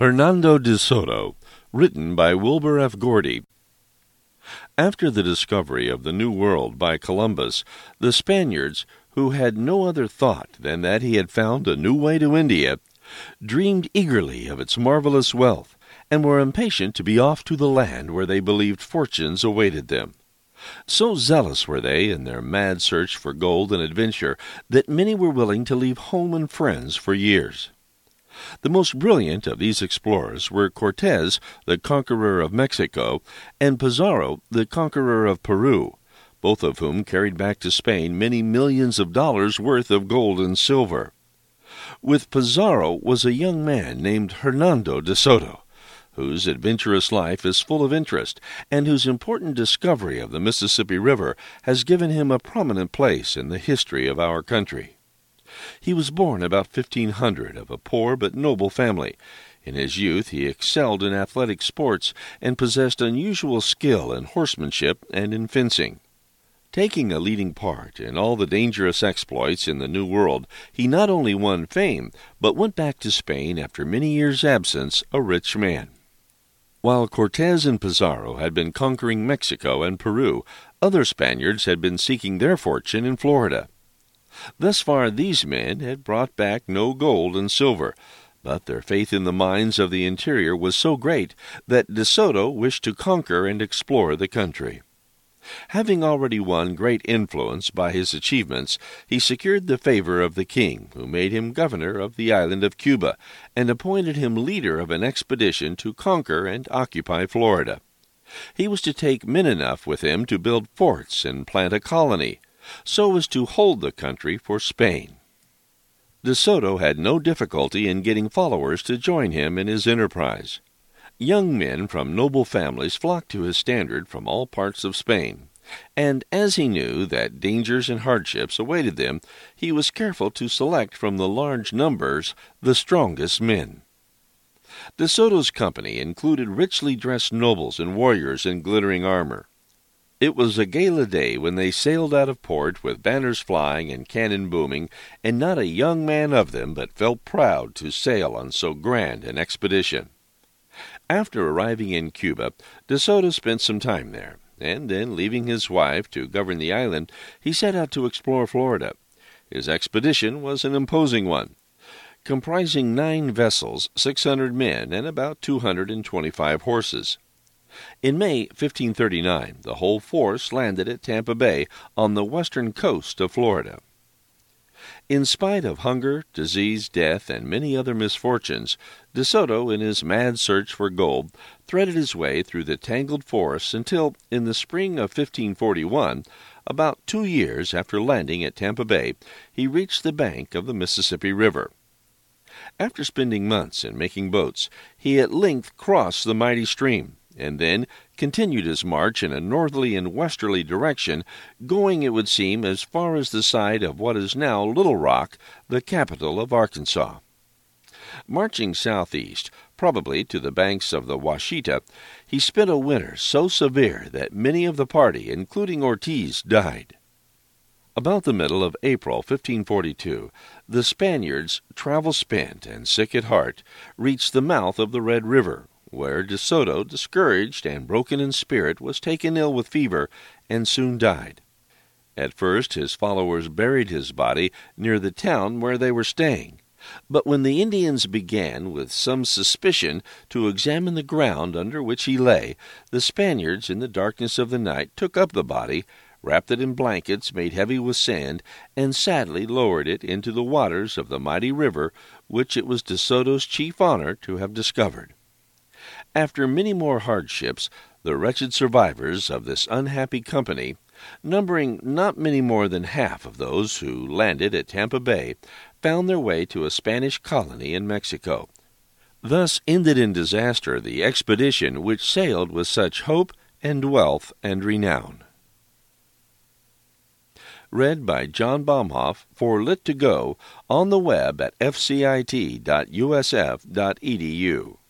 Hernando de Soto, written by Wilbur F. Gordy. After the discovery of the New World by Columbus, the Spaniards, who had no other thought than that he had found a new way to India, dreamed eagerly of its marvelous wealth, and were impatient to be off to the land where they believed fortunes awaited them. So zealous were they in their mad search for gold and adventure that many were willing to leave home and friends for years. The most brilliant of these explorers were Cortez, the conqueror of Mexico, and Pizarro, the conqueror of Peru, both of whom carried back to Spain many millions of dollars worth of gold and silver. With Pizarro was a young man named Hernando de Soto, whose adventurous life is full of interest, and whose important discovery of the Mississippi River has given him a prominent place in the history of our country. He was born about 1500 of a poor but noble family. In his youth he excelled in athletic sports and possessed unusual skill in horsemanship and in fencing. Taking a leading part in all the dangerous exploits in the New World, he not only won fame, but went back to Spain after many years' absence a rich man. While Cortez and Pizarro had been conquering Mexico and Peru, other Spaniards had been seeking their fortune in Florida. Thus far these men had brought back no gold and silver, but their faith in the mines of the interior was so great that De Soto wished to conquer and explore the country. Having already won great influence by his achievements, he secured the favor of the king, who made him governor of the island of Cuba, and appointed him leader of an expedition to conquer and occupy Florida. He was to take men enough with him to build forts and plant a colony, so as to hold the country for Spain. De Soto had no difficulty in getting followers to join him in his enterprise. Young men from noble families flocked to his standard from all parts of Spain, and as he knew that dangers and hardships awaited them, he was careful to select from the large numbers the strongest men. De Soto's company included richly dressed nobles and warriors in glittering armor. It was a gala day when they sailed out of port with banners flying and cannon booming, and not a young man of them but felt proud to sail on so grand an expedition. After arriving in Cuba, De Soto spent some time there, and then, leaving his wife to govern the island, he set out to explore Florida. His expedition was an imposing one, comprising 9 vessels, 600 men, and about 225 horses. In May 1539, the whole force landed at Tampa Bay on the western coast of Florida. In spite of hunger, disease, death, and many other misfortunes, De Soto, in his mad search for gold, threaded his way through the tangled forests until, in the spring of 1541, about 2 years after landing at Tampa Bay, he reached the bank of the Mississippi River. After spending months in making boats, he at length crossed the mighty stream, and then continued his march in a northerly and westerly direction, going, it would seem, as far as the site of what is now Little Rock, the capital of Arkansas. Marching southeast, probably to the banks of the Washita, he spent a winter so severe that many of the party, including Ortiz, died. About the middle of April 1542, the Spaniards, travel spent and sick at heart, reached the mouth of the Red River, where De Soto, discouraged and broken in spirit, was taken ill with fever and soon died. At first his followers buried his body near the town where they were staying, but when the Indians began, with some suspicion, to examine the ground under which he lay, the Spaniards, in the darkness of the night, took up the body, wrapped it in blankets made heavy with sand, and sadly lowered it into the waters of the mighty river which it was De Soto's chief honor to have discovered. After many more hardships, the wretched survivors of this unhappy company, numbering not many more than half of those who landed at Tampa Bay, found their way to a Spanish colony in Mexico. Thus ended in disaster the expedition which sailed with such hope and wealth and renown. Read by John Baumhoff for Lit2Go on the web at fcit.usf.edu.